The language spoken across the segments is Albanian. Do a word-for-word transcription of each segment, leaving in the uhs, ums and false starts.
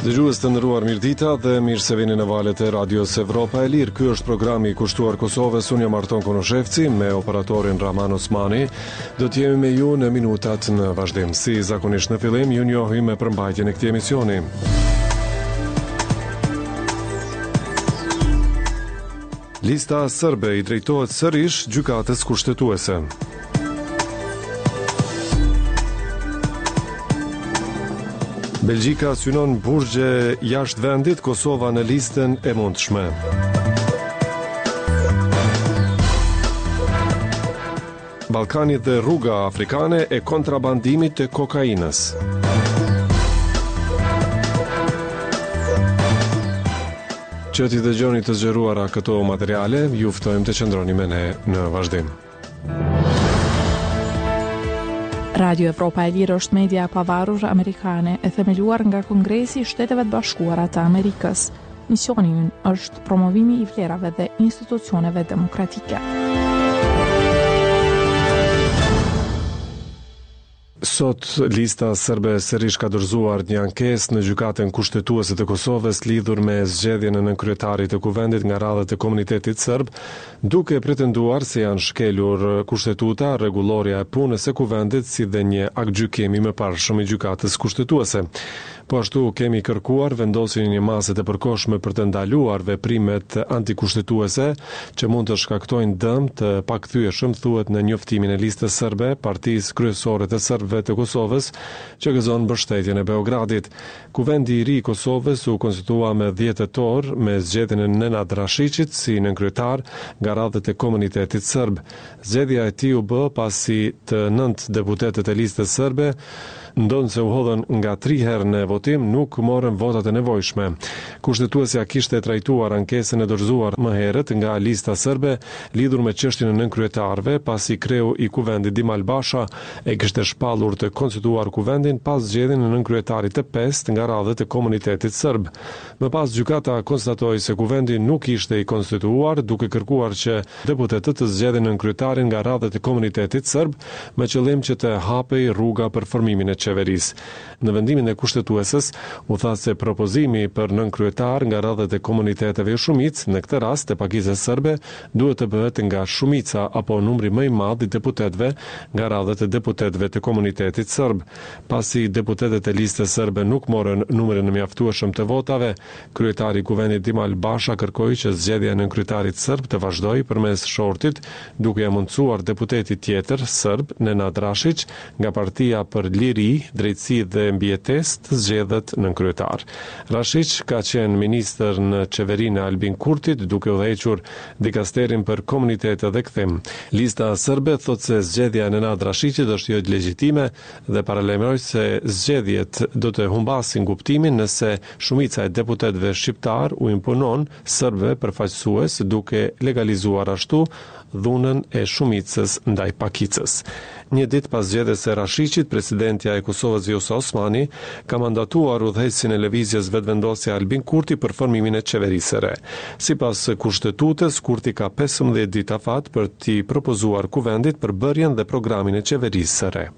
Dëgjues të nderuar, mirëdita dhe mirë se vini në valët e Radios Evropa e Lirë. Ky është programi i kushtuar Kosovës. Unë jam Arton Konoshevci me operatorin Rahman Osmani. Do të jemi me ju në minutat në vazhdim. Si zakonisht në fillim, ju njohim me përmbajtjen e këtij emisioni. Lista serbe i drejtohet sërish gjykatës kushtetuese. Belgjika synon burgje jashtë vendit, Kosova në listën e mundshme. Ballkani dhe rruga afrikane e kontrabandimit të kokainës. Që t'i dëgjoni të zgjeruara këto materiale, ju ftojmë të qëndroni me ne në vazhdim. Radio Evropa e Lirë është media e pavarur amerikane e themeluar nga Kongresi i Shteteve të Bashkuara të Amerikës. Misioni i ynë është promovimi i vlerave dhe institucioneve demokratike. Sot lista serbe sërish ka dorëzuar një ankesë në gjykatën kushtetuese të Kosovës lidhur me zgjedhjen e nënkryetarit të kuvendit nga radhët e komunitetit serb, duke pretenduar se janë shkelur kushtetuta, rregullorja e punës së kuvendit si dhe një akt gjykimi më parshëm i gjykatës kushtetuese. Po ashtu kemi kërkuar vendosjen e një mase të përkohshme për të ndaluar veprimet antikushtetuese që mund të shkaktojnë dëm të pakthyeshëm, thuhet në njoftimin e listës serbe, partisë kryesore të serbëve të Kosovës, që gëzon mbështetjen e Beogradit. Kuvendi i ri i Kosovës u konstitua me dhjetë tetor me zgjedhjen e Nenad Rashiqit si nënkryetar nga radhët e komunitetit serb. Zgjedhja e tij u bë pasi të nëntë deputetët e listës serbe ndonë se u hodhën nga tri herë në votim, nuk morën votat e nevojshme. Kushtetuesja kishte trajtuar ankesën e dorëzuar më herët nga lista serbe lidhur me çështjen e nënkryetarëve, pasi kreu i kuvendit Dimal Basha e kishte shpallur të konstituar kuvendin pas zgjedhjen e nënkryetarit të pestë nga radhët e komunitetit serb. Më pas gjykata konstatoi se kuvendi nuk ishte i konstituar, duke kërkuar që deputetët të zgjedhin nënkryetarin nga radhët e komunitetit serb me qëllim që të hapej rruga për formimin e qeverisë. Në vendimin e kushtetueses u tha se propozimi për nënkryetar nga radhët e komuniteteve i shumicë, në këtë rast e pakicës serbe, duhet të bëhet nga shumica apo numri më i madh i deputetëve nga radhët e deputetëve të komunitetit serb. Pasi deputetët e listës serbe nuk morën numrin e mjaftueshëm të votave, kryetari i kuvendit Dimal Basha kërkoi që zgjedhja e nënkryetarit serb të vazhdojë përmes shortit, duke ia mundsuar deputetit tjetër serb, Nenad Rashiq, nga Partia për Liri, Drejtësi dhe Mbijetesë të zgjedhet nënkryetar. Rashiq ka qenë ministër në qeverinë e Albin Kurtit, duke udhëhequr dikasterin për komunitete dhe kthim. Lista serbe thotë se zgjedhja e Nenad Rashiqit është jo legjitime dhe paralajmëroi se zgjedhjet do të humbasin kuptimin nëse shumica e deputetëve shqiptar u imponon serbëve përfaqësues, duke legalizuar ashtu dhunën e shumicës ndaj pakicës. Një ditë pas zgjedhjes së Rashiqit, presidentja e Kosovës Vjosa Osmani ka mandatuar udhëheqësin e lëvizjes vetëvendosje Albin Kurti për formimin e qeverisë së re. Sipas kushtetutës, Kurti ka pesëmbëdhjetë ditë afat për t'i propozuar kuvendit përbërjen dhe programin e qeverisë së re.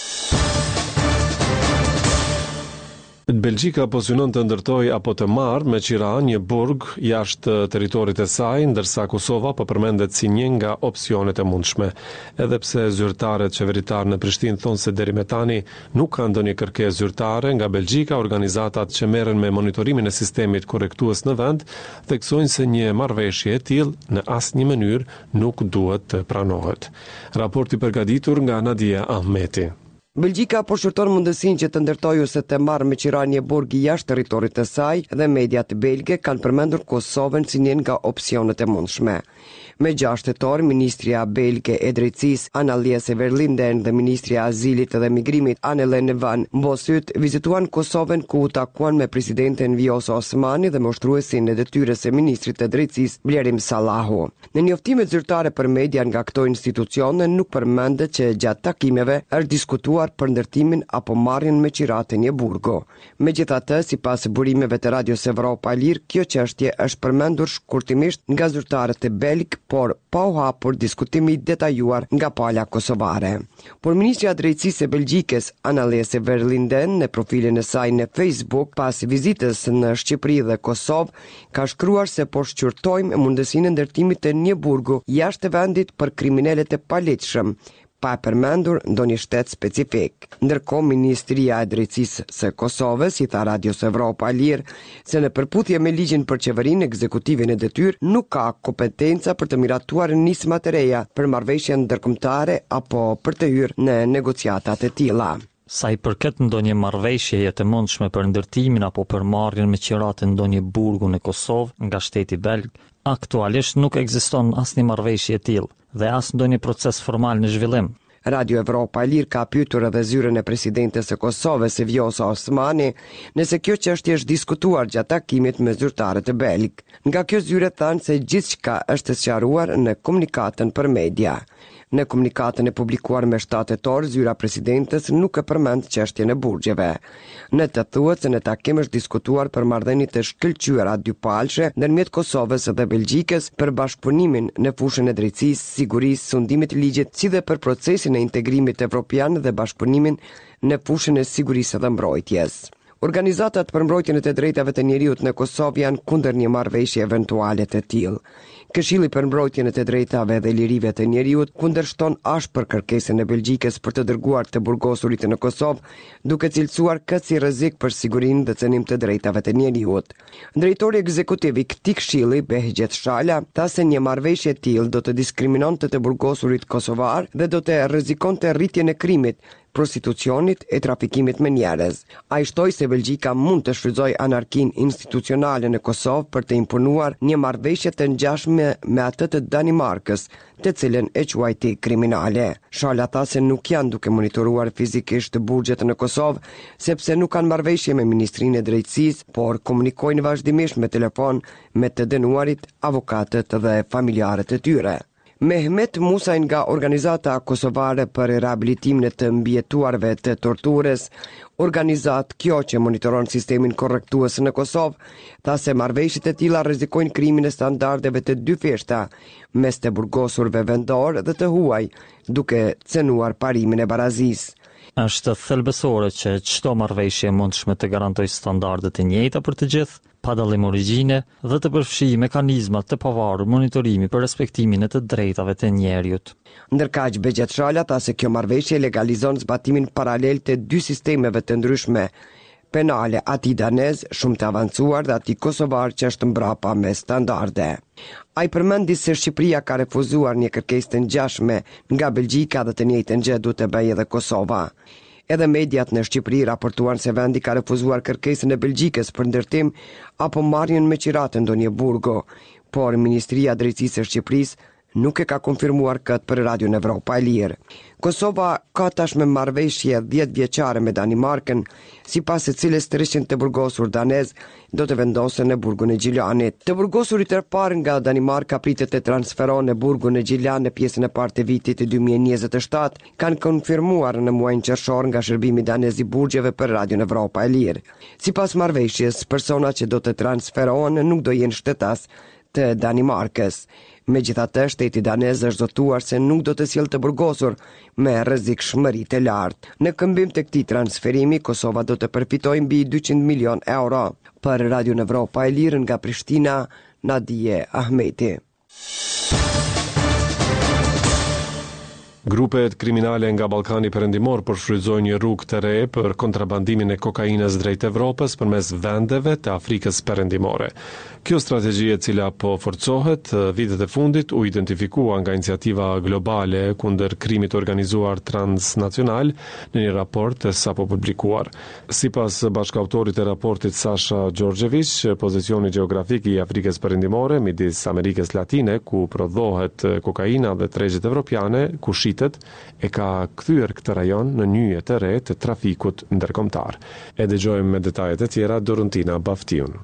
Belgjika po synon të ndërtoj apo të marrë me qira një burg jashtë territorit e saj, ndërsa Kosova po përmendet si një nga opsionet e mundshme. Edhe pse zyrtarët qeveritar në Prishtinë thonë se deri me tani nuk ka ndonjë kërkesë zyrtare nga Belgjika, organizatat që merren me monitorimin e sistemit korrektues në vend theksojnë se një marrëveshje e tillë në asnjë mënyrë nuk duhet të pranohet. Raporti përgatitur nga Nadia Ahmeti. Belgjika po shërton mundësinë që të ndërtojë ose të marrë me qira një burg jashtë territorit të saj dhe mediat belge kanë përmendur Kosovën si një nga opsionet e mundshme. Me gjashtë tetor, ministrja belge e drejtësisë Anna-Liese Verlinden dhe ministrja e azilit dhe migrimit Anne-Lene van Bossut vizituan Kosovën, ku u takuan me presidenten Vjosa Osmani dhe mashtruesin e detyrës së ministrit të drejtësisë Blerim Sallahu. Në njoftimet zyrtare për media nga këto institucione nuk përmendet që gjatë takimeve është diskutuar dënuar për ndërtimin apo marrjen me qirate një burgo. Megjithatë, sipas burimeve të Radios Evropa e Lirë, kjo çështje është përmendur shkurtimisht nga zyrtarët e belg, por pa u hapur diskutimi i detajuar nga pala kosovare. Por ministrja e drejtësisë e Belgjikës, Anneliese Verlinden, në profilin e saj në Facebook, pas vizitës në Shqipëri dhe Kosovë, ka shkruar se po shqyrtojmë mundësinë e ndërtimit të një burgu jashtë vendit për kriminalet e paligjshëm, pa përmendur ndonjë shtet specifik. Ndërkohë, Ministria e Drejtësisë së Kosovës i tha Radios Evropa e Lirë se në përputhje me ligjin për qeverinë, ekzekutivin e detyrë nuk ka kompetenca për të miratuar nisma të reja për marrëveshje ndërkombëtare apo për të hyrë në negociata të tilla. Sa i përket ndonjë marrëveshjeje të mundshme për ndërtimin apo për marrjen me qirate ndonjë burgu në Kosovë nga shteti belg, aktualisht nuk ekziston asnjë marrëveshje e tillë dhe as ndonjë proces formal në zhvillim. Radio Evropa e Lirë ka pyetur edhe zyrën e presidentes së Kosovës, Vjosa Osmani, nëse kjo çështje është diskutuar gjatë takimit me zyrtarët e belg. Nga kjo zyre thanë se gjithçka është sqaruar në komunikatën për media. Në komunikatën e publikuar me shtatë tetor, zyra presidentes nuk e përmend çështjen e burgjeve. Në të thuhet se në takim është diskutuar për marrëdhënie të shkëlqyera dypalshe ndërmjet Kosovës dhe Belgjikës për bashkëpunimin në fushën e drejtësisë, sigurisë, sundimit të ligjit, si dhe për procesin e integrimit evropian dhe bashkëpunimin në fushën e sigurisë dhe mbrojtjes. Organizatat për mbrojtjen e të drejtave të njeriut në Kosovë janë kundër një marrëveshje eventuale të tillë. Këshilli për mbrojtjen e të drejtave dhe lirive të njeriut kundërshton ashpër kërkesën e Belgjikës për të dërguar të burgosurit në Kosovë, duke cilësuar këtë si rrezik për sigurinë dhe cënim të drejtave të njeriut. Drejtori ekzekutiv i këtij këshilli, Behgjet Shala, tha se një marrëveshje e tillë do të diskriminonte të burgosurit kosovar dhe do të rrezikonte rritjen e krimit, prostitucionit e trafikimit me njerëz. Ai shtoi se Belgjika mund të shfrytëzojë anarkinë institucionale në Kosovë për të imponuar një marrëveshje të ngjashme me atë të Danimarkës, të cilën e quajti kriminale. Shala tha se nuk janë duke monitoruar fizikisht burgjet në Kosovë, sepse nuk kanë marrëveshje me Ministrinë e Drejtësisë, por komunikojnë vazhdimisht me telefon me të dënuarit, avokatët dhe familjarët e tyre. Mehmet Musaj nga Organizata Kosovare për Rehabilitimin e të Mbijetuarve të Torturës, organizat kjo që monitoron sistemin korrektues në Kosovë, tha se marrëveshjet e tilla rrezikojnë krimin e standardeve të dy feshta mes të burgosurve vendor dhe të huaj, duke cënuar parimin e barazisë. Është thelbësore që çdo marrëveshje mundshme të garantojë standarde të njëjta për të gjithë, pa dallim origjine dhe të përfshijë mekanizma të pavarur monitorimi për respektimin e të drejtave të njeriut. Ndërkaq Behgjet Shala tha se kjo marrëveshje legalizon zbatimin paralel të dy sistemeve të ndryshme penale, ati danez shumë të avancuar dhe ati kosovar që është mbrapa me standarde. Ai përmendi se Shqipëria ka refuzuar një kërkesë të ngjashme nga Belgjika dhe të njëjtën gjë duhet të bëjë edhe Kosova. Edhe mediat në Shqipëri raportuan se vendi ka refuzuar kërkesën e Belgjikës për ndërtim apo marrjen me qirate ndonjë burgo, por Ministria e Drejtësisë së Shqipërisë nuk e ka konfirmuar këtë për Radion Evropa e Lirë. Kosova ka tashmë marrëveshje dhjetë vjeçare me Danimarkën, sipas së cilës tresqind të burgosur danez do të vendosen në burgun e Gjilanit. Të burgosurit e parë nga Danimarka pritet të transferohen në burgun e Gjilan në pjesën e parë të vitit dy mijë e njëzet e shtatë, kanë konfirmuar në muajin qershor nga shërbimi danez i burgjeve për Radion Evropa e Lirë. Sipas marrëveshjes, personat që do të transferohen nuk do jenë shtetas të Danimarkës. Megjithatë, shteti danez është zotuar se nuk do të sjellë të burgosur me rrezikshmëri të lartë. Në këmbim të këtij transferimi, Kosova do të përfitojë mbi dyqind milion euro. Për Radion Evropa e Lirë nga Prishtina, Nadije Ahmeti. Grupet kriminale nga Ballkani Perëndimor përshfrytëzojnë një rrugë të re për kontrabandimin e kokainës drejt Evropës përmes vendeve të Afrikës Perëndimore. Kjo strategji e cila po forcohet vitet e fundit u identifikua nga iniciativa globale kundër krimit organizuar transnacional në një raport sapo publikuar. Sipas bashkëautorit të raportit Sasha Georgievich, pozicioni gjeografik i Afrikës Perëndimore midis Amerikës Latine, ku prodhohet kokaina dhe tregjet evropiane, ku e ka kthyer këtë rajon në nyje të re të trafikut ndërkombëtar. E dëgjojmë me detajet e tjera Dorontina Baftiun.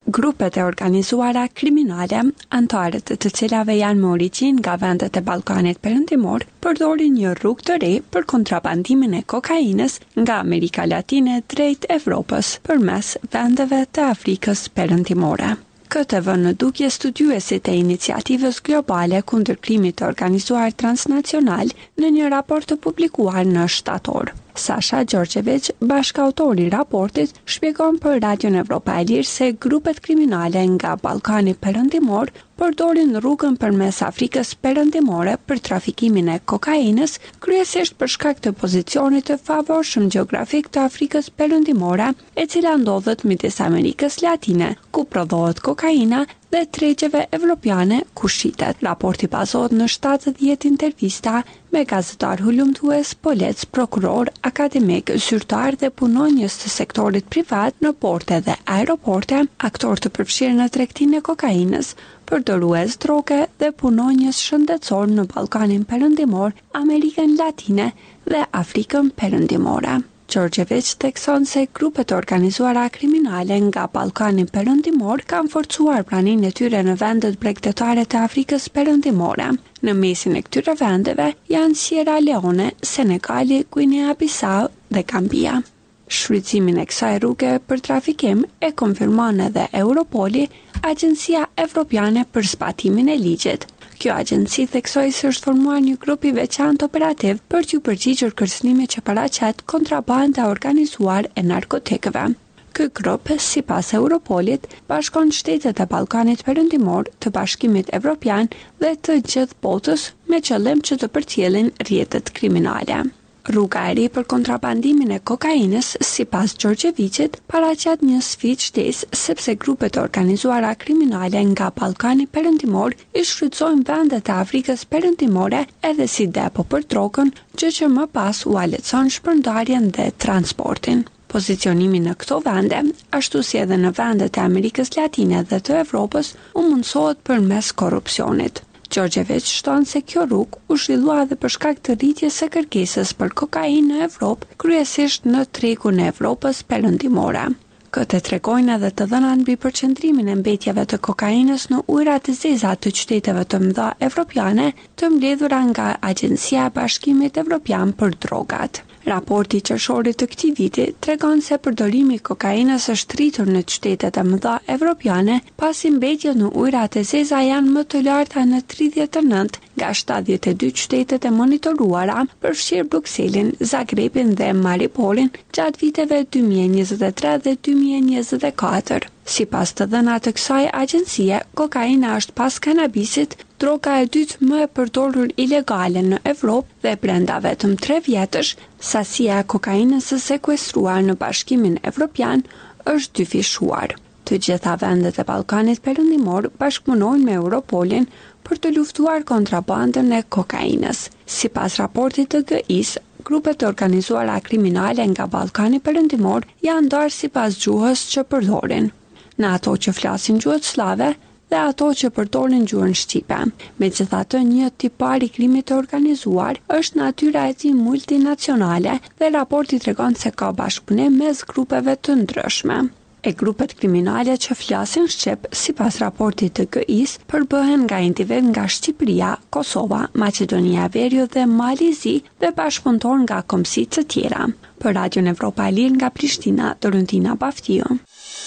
grupet e organizuara kriminale, antarët të cilave janë me origjinë nga vendet e Ballkanit Perëndimor, përdorin një rrugë të re për kontrabandimin e kokainës nga Amerika Latine drejt Evropës përmes vendeve të Afrikës Perëndimore. Këtë vënë në dukje studiuesit e iniciativës globale kundër krimit të organizuar transnacional në një raport të publikuar në shtator. Sasha Gjorgjevic, bashkautori i raportit, shpjegon për Radion Evropa e Lirë se grupet kriminale nga Ballkani Perëndimor përdorin rrugën përmes Afrikës Perëndimore për trafikimin e kokainës, kryesisht për shkak të pozicionit të favorshëm gjeografik të Afrikës Perëndimore, e cila ndodhet midis Amerikës Latine, ku prodhohet kokaina, dhe tregjeve evropiane ku shitet. Raporti bazohet në shtatëdhjetë intervista me gazetar hulumtues, polec, prokuror, akademik, zyrtar dhe punonjës të sektorit privat në porte dhe aeroporte, aktor të përfshirë në tregtinë e kokainës, përdorues droge dhe punonjës shëndetësor në Ballkanin Perëndimor, Amerikën Latine dhe Afrikën Perëndimore. Gjorgjevic thekson se grupet organizuara kriminale nga Ballkani Perëndimor kanë forcuar praninë e tyre në vendet bregdetare të Afrikës Perëndimore. Në mesin e këtyre vendeve janë Sierra Leone, Senegali, Guinea-Bissau dhe Gambia. Shfrytëzimin e kësaj rruge për trafikim e konfirmon edhe Europoli, Agjencia Evropiane për zbatimin e ligjit. Kjo agjenci theksoi se është formuar një grup i veçantë operativ për t'u përgjigjur kërcënimit që paraqet kontrabanda organizuar e narkotikëve. Ky grup, sipas Europolit, bashkon shtetet e Ballkanit Perëndimor, të Bashkimit Evropian dhe të gjithë botës me qëllim që të përcjellin rrjetet kriminale. Rruga e ri për kontrabandimin e kokainës, sipas Gjorgjevicit, paraqet një sfidë shtesë sepse grupet organizuara kriminale nga Ballkani Perëndimor i shfrytëzojnë vendet e Afrikës Perëndimore edhe si depo për drogën, gjë që më pas u lehtëson shpërndarjen dhe transportin. Pozicionimi në këto vende, ashtu si edhe në vendet e Amerikës Latine dhe të Evropës, u mundsohet përmes korrupsionit. Gjorgjevic shton se kjo rrugë u zhvillua edhe për shkak të rritjes së kërkesës për kokainë në Evropë, kryesisht në tregun e Evropës Perëndimore. Këtë tregojnë edhe të dhënat mbi përqendrimin e mbetjeve të kokainës në ujërat e zeza të qyteteve të mëdha evropiane, të mbledhura nga Agjencia e Bashkimit Evropian për Drogat. Raporti qershorit të këtij viti tregon se përdorimi i kokainës është rritur në qytetet e mëdha evropiane, pasi mbetjet në ujërat e zeza janë më të larta në tridhjetë e nëntë nga shtatëdhjetë e dy qytetet e monitoruara, përfshirë Brukselin, Zagrebin dhe Mariupolin gjatë viteve dy mijë e njëzet e tre dhe dy mijë e njëzet e katër. Sipas të dhënave të kësaj agjencie, kokaina është pas kanabisit droga e dytë më e përdorur ilegale në Evropë dhe brenda vetëm tre vjetësh, sasia e kokainës së sekuestruar në Bashkimin Evropian është dyfishuar. Të gjitha vendet e Ballkanit Perëndimor bashkëpunojnë me Europolin për të luftuar kontrabandën e kokainës. Sipas raportit të G I-s, grupet organizuara kriminale nga Ballkani Perëndimor janë ndarë sipas gjuhës që përdorin. Në ato që flasin gjuhën slave dhe ato që përdorin gjuhën shqipe. Megjithatë, një tipar i krimit të organizuar është natyra e tij multinacionale dhe raporti tregon se ka bashkëpunim mes grupeve të ndryshme. E grupet kriminale që flasin shqip, sipas raportit të G I-s, përbëhen nga individ nga Shqipëria, Kosova, Maqedonia e Veriut dhe Malizi dhe bashkëpunëtor nga kombësitë të tjera. Për Radion Evropa e Lirë nga Prishtina, Dorentina Baftiu.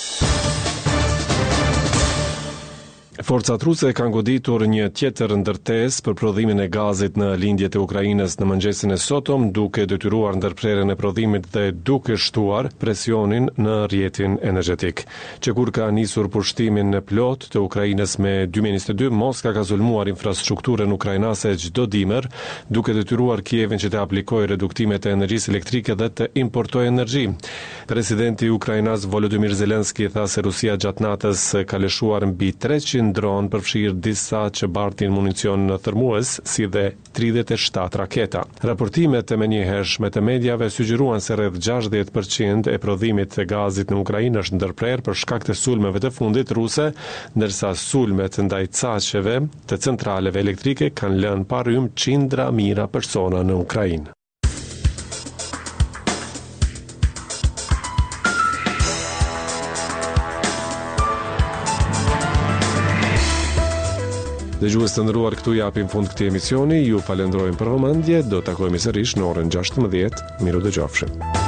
Forcat ruse kanë goditur një tjetër ndërtesë për prodhimin e gazit në lindjet e Ukrainës në mëngjesin e sotëm, duke detyruar ndërprerjen e prodhimit dhe duke shtuar presionin në rrjetin energjetik. Që kur ka nisur pushtimin në plot të Ukrainës me dy mijë e njëzet e dy, Moska ka zulmuar infrastrukturën ukrainase çdo dimër, duke detyruar Kievin që të aplikojë reduktime të energjisë elektrike dhe të importojë energji. Presidenti i Ukrainës Volodymyr Zelenski tha se Rusia gjatë natës ka lëshuar mbi treqind dronë, përfshirë disa që bartin municion në thermues, si dhe tridhjetë e shtatë raketa. Raportimet e menjëhershme të mediave sugjeruan se rreth gjashtëdhjetë përqind e prodhimit të gazit në Ukrainë është ndërprer për shkak të sulmeve të fundit ruse, ndërsa sulmet ndaj caqeve të centraleve elektrike kanë lënë pa rrymë qindra mijëra persona në Ukrainë. Dëgjues të nderuar, këtu japim fund këtij emisioni. Ju falenderojmë për vëmendje. Do të takohemi sërish në orën gjashtëmbëdhjetë. Miru dëgjofshim.